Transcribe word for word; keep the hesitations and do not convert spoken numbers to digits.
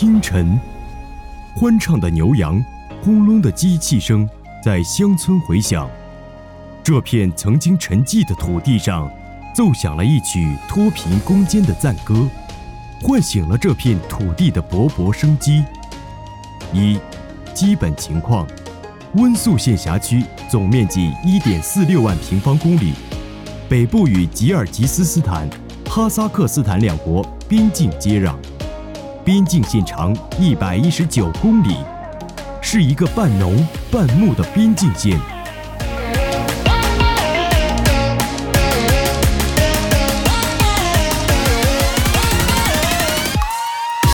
清晨，欢唱的牛羊，轰隆的机器声在乡村回响。这片曾经沉寂的土地上，奏响了一曲脱贫攻坚的赞歌，唤醒了这片土地的勃勃生机。一、基本情况：温宿县辖区总面积 一点四六万平方公里，北部与吉尔吉斯斯坦、哈萨克斯坦两国边境接壤，边境线长一百一十九公里，是一个半农半牧的边境线。